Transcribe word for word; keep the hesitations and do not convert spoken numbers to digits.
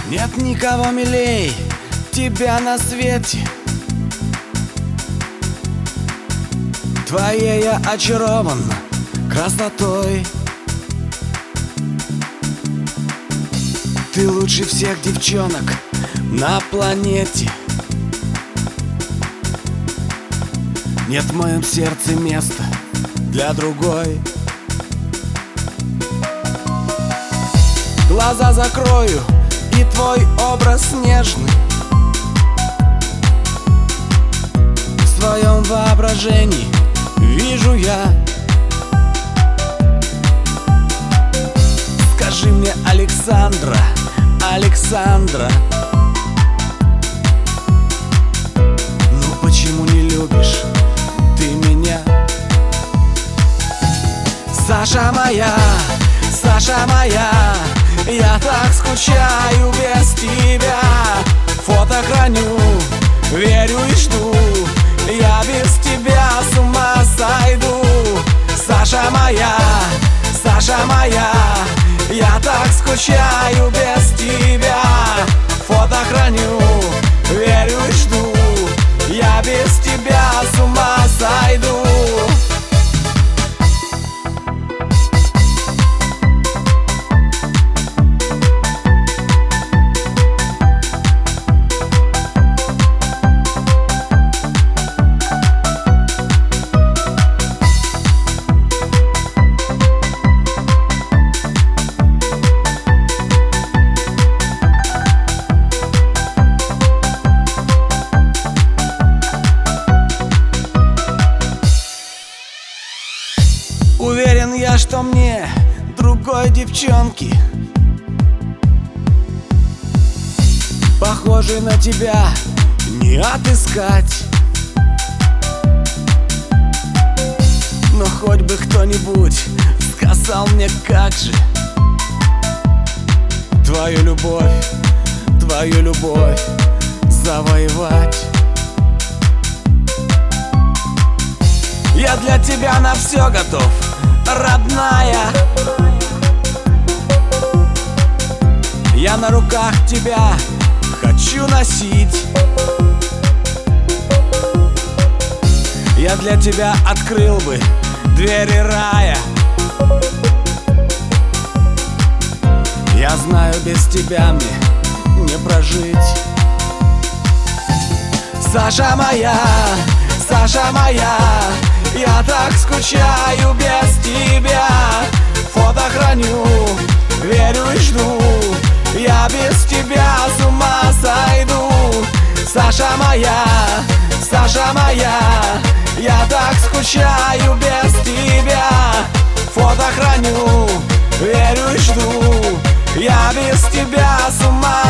Нет никого милей тебя на свете. Твоей я очарован красотой. Ты лучше всех девчонок на планете. Нет в моем сердце места для другой. Глаза закрою, и твой образ нежный в своем воображении вижу я. Скажи мне, Александра, Александра, ну почему не любишь ты меня? Саша моя, Саша моя, я так скучаю без тебя. Фото храню, верю и жду, я без тебя с ума сойду. Саша моя, Саша моя, я так скучаю без тебя. Фото храню, верю и жду, я без тебя с ума сойду. Уверен я, что мне другой девчонки, похожей на тебя, не отыскать. Но хоть бы кто-нибудь сказал мне, как же твою любовь, твою любовь завоевать. Я для тебя на все готов, родная. Я на руках тебя хочу носить. Я для тебя открыл бы двери рая. Я знаю, без тебя мне не прожить. Саша моя, Саша моя, я так скучаю без тебя. Фото храню, верю и жду, я без тебя с ума сойду. Саша моя, Саша моя, я так скучаю без тебя. Фото храню, верю и жду, я без тебя с ума